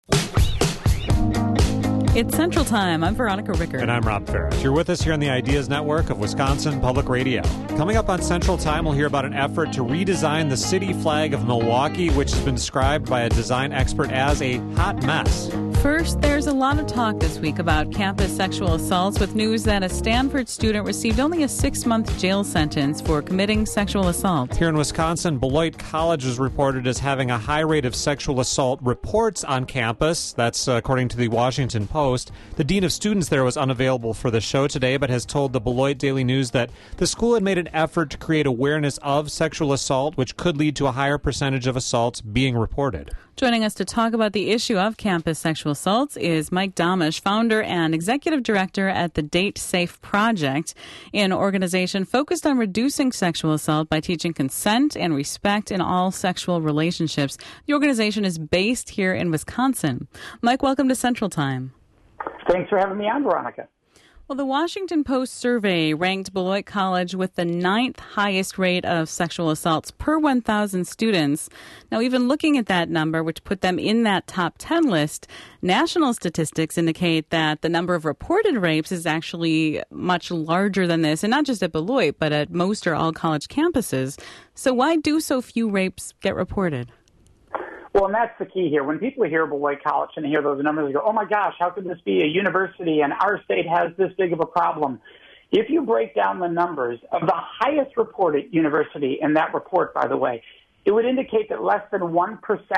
It's Central Time. I'm Veronica Rickard. And I'm Rob Ferris. You're with us here on the Ideas Network of Wisconsin Public Radio. Coming up on Central Time, we'll hear about an effort to redesign the city flag of Milwaukee, which has been described by a design expert as a hot mess. First, there's a lot of talk this week about campus sexual assaults, with news that a Stanford student received only a 6-month jail sentence for committing sexual assault. Here in Wisconsin, Beloit College is reported as having a high rate of sexual assault reports on campus. That's according to the Washington Post. The dean of students there was unavailable for the show today, but has told the Beloit Daily News that the school had made an effort to create awareness of sexual assault, which could lead to a higher percentage of assaults being reported. Joining us to talk about the issue of campus sexual assaults is Mike Domisch, founder and executive director at the Date Safe Project, an organization focused on reducing sexual assault by teaching consent and respect in all sexual relationships. The organization is based here in Wisconsin. Mike, welcome to Central Time. Thanks for having me on, Veronica. Well, the Washington Post survey ranked Beloit College with the 9th highest rate of sexual assaults per 1,000 students. Now, even looking at that number, which put them in that top 10 list, national statistics indicate that the number of reported rapes is actually much larger than this, and not just at Beloit, but at most or all college campuses. So why do so few rapes get reported? Well, and that's the key here. When people hear Beloit College and hear those numbers, they go, oh my gosh, how could this be a university and our state has this big of a problem? If you break down the numbers of the highest reported university in that report, by the way, it would indicate that less than 1%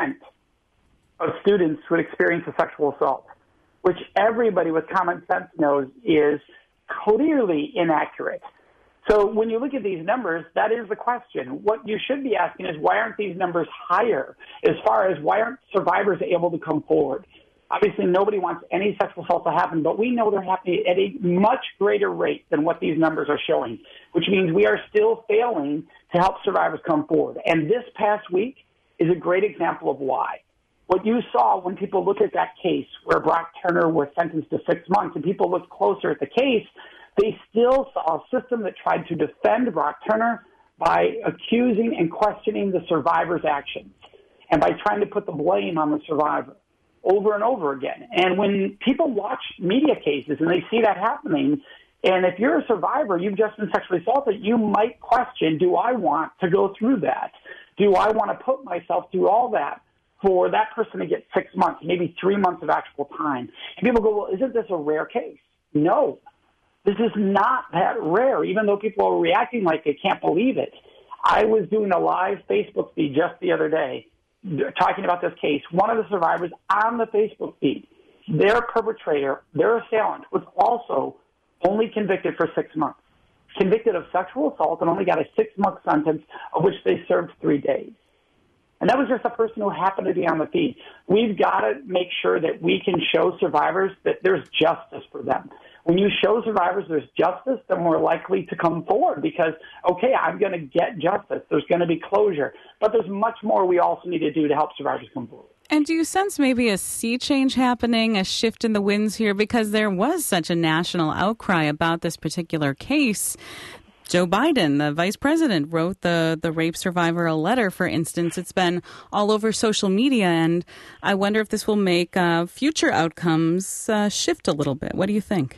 of students would experience a sexual assault, which everybody with common sense knows is clearly inaccurate. So when you look at these numbers, that is the question. What you should be asking is, why aren't these numbers higher as far as why aren't survivors able to come forward? Obviously, nobody wants any sexual assault to happen, but we know they're happening at a much greater rate than what these numbers are showing, which means we are still failing to help survivors come forward. And this past week is a great example of why. What you saw when people looked at that case where Brock Turner was sentenced to 6 months and people looked closer at the case, they still saw a system that tried to defend Brock Turner by accusing and questioning the survivor's actions and by trying to put the blame on the survivor over and over again. And when people watch media cases and they see that happening, and if you're a survivor, you've just been sexually assaulted, you might question, do I want to go through that? Do I want to put myself through all that for that person to get 6 months, maybe 3 months of actual time? And people go, well, isn't this a rare case? No. This is not that rare, even though people are reacting like they can't believe it. I was doing a live Facebook feed just the other day talking about this case. One of the survivors on the Facebook feed, their perpetrator, their assailant, was also only convicted for 6 months, convicted of sexual assault and only got a 6-month sentence, of which they served 3 days. And that was just a person who happened to be on the feed. We've got to make sure that we can show survivors that there's justice for them. When you show survivors there's justice, they're more likely to come forward because, okay, I'm going to get justice. There's going to be closure. But there's much more we also need to do to help survivors come forward. And do you sense maybe a sea change happening, a shift in the winds here? Because there was such a national outcry about this particular case. Joe Biden, the vice president, wrote the rape survivor a letter, for instance. It's been all over social media, and I wonder if this will make future outcomes shift a little bit. What do you think?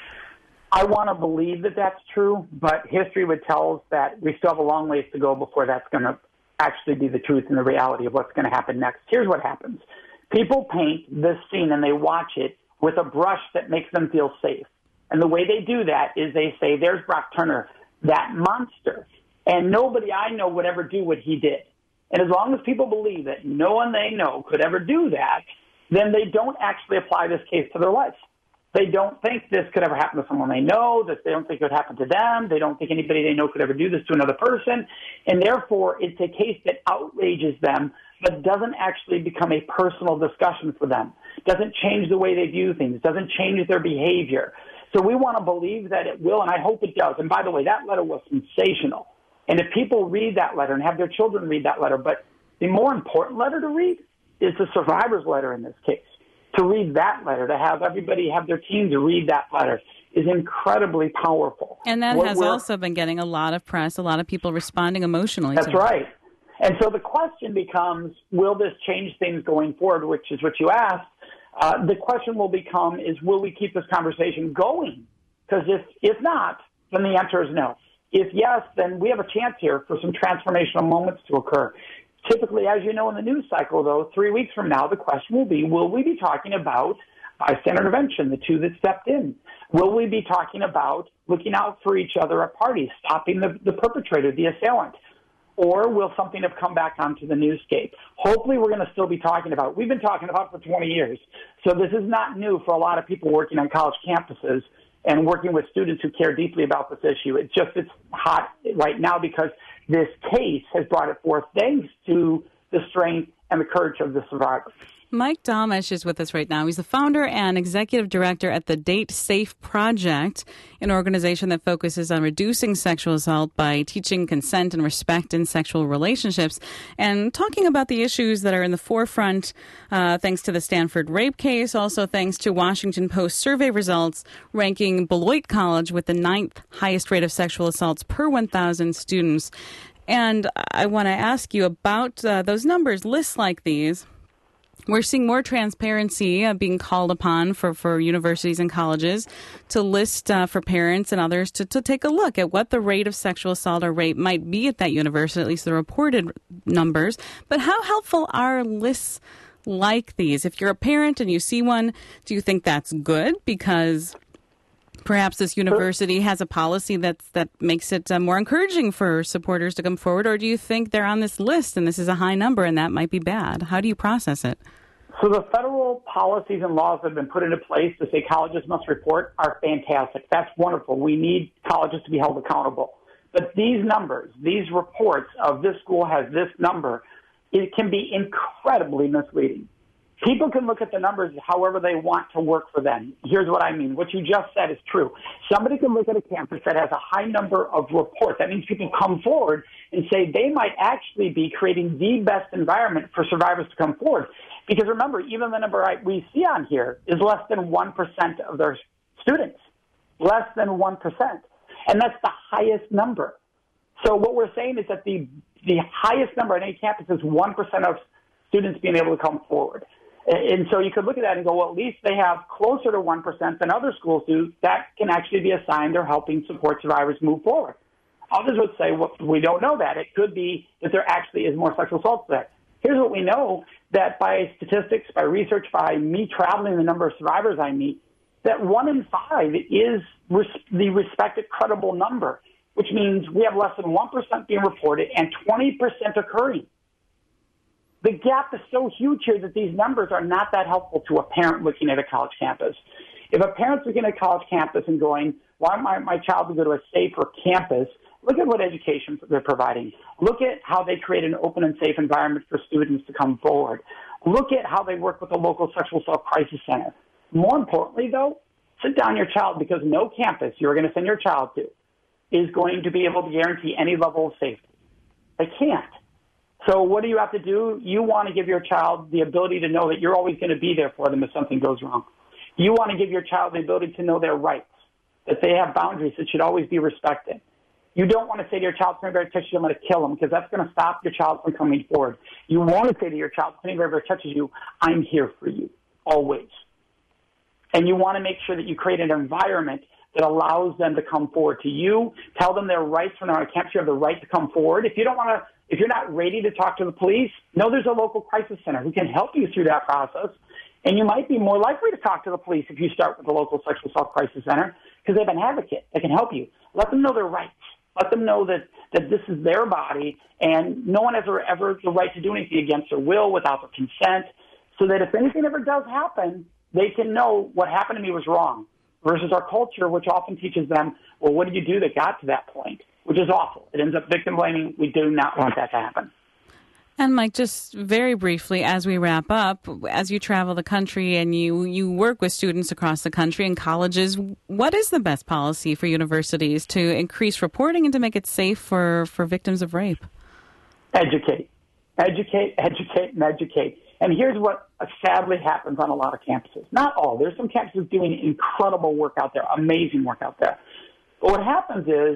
I want to believe that that's true, but history would tell us that we still have a long ways to go before that's going to actually be the truth and the reality of what's going to happen next. Here's what happens. People paint this scene and they watch it with a brush that makes them feel safe. And the way they do that is they say, there's Brock Turner, that monster, and nobody I know would ever do what he did. And as long as people believe that no one they know could ever do that, then they don't actually apply this case to their life. They don't think this could ever happen to someone they know, that they don't think it would happen to them. They don't think anybody they know could ever do this to another person. And therefore, it's a case that outrages them, but doesn't actually become a personal discussion for them. Doesn't change the way they view things. Doesn't change their behavior. So we want to believe that it will, and I hope it does. And by the way, that letter was sensational. And if people read that letter and have their children read that letter, but the more important letter to read is the survivor's letter in this case. To read that letter, to have everybody have their team to read that letter is incredibly powerful. And that has also been getting a lot of press, a lot of people responding emotionally to it. That's right. And so the question becomes, will this change things going forward, which is what you asked. The question will become is, will we keep this conversation going? Because if not, then the answer is no. If yes, then we have a chance here for some transformational moments to occur. Typically, as you know, in the news cycle, though, 3 weeks from now, the question will be, will we be talking about bystander intervention, the two that stepped in? Will we be talking about looking out for each other at parties, stopping the perpetrator, the assailant? Or will something have come back onto the newscape? Hopefully we're going to still be talking about it. We've been talking about it for 20 years. So this is not new for a lot of people working on college campuses and working with students who care deeply about this issue. It's hot right now because this case has brought it forth thanks to the strength and the courage of the survivors. Mike Domish is with us right now. He's the founder and executive director at the Date Safe Project, an organization that focuses on reducing sexual assault by teaching consent and respect in sexual relationships, and talking about the issues that are in the forefront thanks to the Stanford rape case, also thanks to Washington Post survey results ranking Beloit College with the 9th highest rate of sexual assaults per 1,000 students. And I want to ask you about those numbers, lists like these. We're seeing more transparency being called upon for universities and colleges to list for parents and others to take a look at what the rate of sexual assault or rape might be at that university, at least the reported numbers. But how helpful are lists like these? If you're a parent and you see one, do you think that's good because perhaps this university has a policy that makes it more encouraging for supporters to come forward, or do you think they're on this list and this is a high number and that might be bad? How do you process it? So the federal policies and laws that have been put into place to say colleges must report are fantastic. That's wonderful. We need colleges to be held accountable. But these numbers, these reports of this school has this number, it can be incredibly misleading. People can look at the numbers however they want to work for them. Here's what I mean. What you just said is true. Somebody can look at a campus that has a high number of reports. That means people come forward and say they might actually be creating the best environment for survivors to come forward. Because remember, even the number we see on here is less than 1% of their students. Less than 1%. And that's the highest number. So what we're saying is that the highest number on any campus is 1% of students being able to come forward. And so you could look at that and go, well, at least they have closer to 1% than other schools do. That can actually be a sign they're helping support survivors move forward. Others would say, well, we don't know that. It could be that there actually is more sexual assault there. Here's what we know, that by statistics, by research, by me traveling the number of survivors I meet, that 1 in 5 is the respected credible number, which means we have less than 1% being reported and 20% occurring. The gap is so huge here that these numbers are not that helpful to a parent looking at a college campus. If a parent's looking at a college campus and going, why might my child go to a safer campus, look at what education they're providing. Look at how they create an open and safe environment for students to come forward. Look at how they work with the local sexual assault crisis center. More importantly, though, sit down your child, because no campus you're going to send your child to is going to be able to guarantee any level of safety. They can't. So what do you have to do? You want to give your child the ability to know that you're always going to be there for them if something goes wrong. You want to give your child the ability to know their rights, that they have boundaries that should always be respected. You don't want to say to your child, if anybody touches you, I'm going to kill them, because that's going to stop your child from coming forward. You want to say to your child, if anybody touches you, I'm here for you, always. And you want to make sure that you create an environment that allows them to come forward to you, tell them their rights when they're on campus. You have the right to come forward. If you're not ready to talk to the police, know there's a local crisis center who can help you through that process. And you might be more likely to talk to the police if you start with the local sexual assault crisis center, because they have an advocate that can help you. Let them know their rights. Let them know that this is their body, and no one has ever the right to do anything against their will, without their consent, so that if anything ever does happen, they can know what happened to me was wrong, versus our culture, which often teaches them, well, what did you do that got to that point? Which is awful. It ends up victim blaming. We do not want that to happen. And Mike, just very briefly, as we wrap up, as you travel the country and you work with students across the country and colleges, what is the best policy for universities to increase reporting and to make it safe for victims of rape? Educate. Educate, educate, and educate. And here's what sadly happens on a lot of campuses. Not all. There's some campuses doing incredible work out there, amazing work out there. But what happens is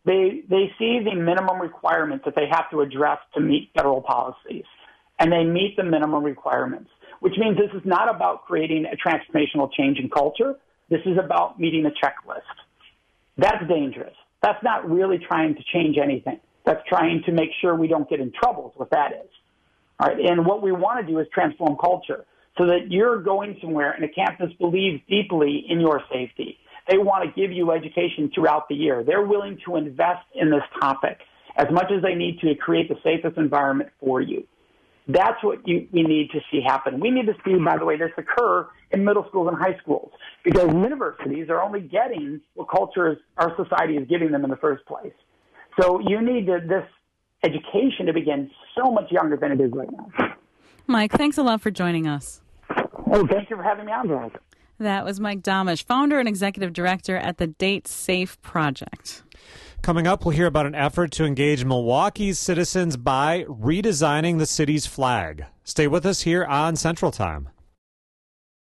They see the minimum requirements that they have to address to meet federal policies, and they meet the minimum requirements, which means this is not about creating a transformational change in culture. This is about meeting a checklist. That's dangerous. That's not really trying to change anything. That's trying to make sure we don't get in trouble is what that is. All right. And what we want to do is transform culture so that you're going somewhere and a campus believes deeply in your safety. They want to give you education throughout the year. They're willing to invest in this topic as much as they need to create the safest environment for you. That's what we need to see happen. We need to see, by the way, this occur in middle schools and high schools because universities are only getting what our society is giving them in the first place. So you need this education to begin so much younger than it is right now. Mike, thanks a lot for joining us. Oh, thank you for having me on, Veronica. That was Mike Domisch, founder and executive director at the Date Safe Project. Coming up, we'll hear about an effort to engage Milwaukee's citizens by redesigning the city's flag. Stay with us here on Central Time.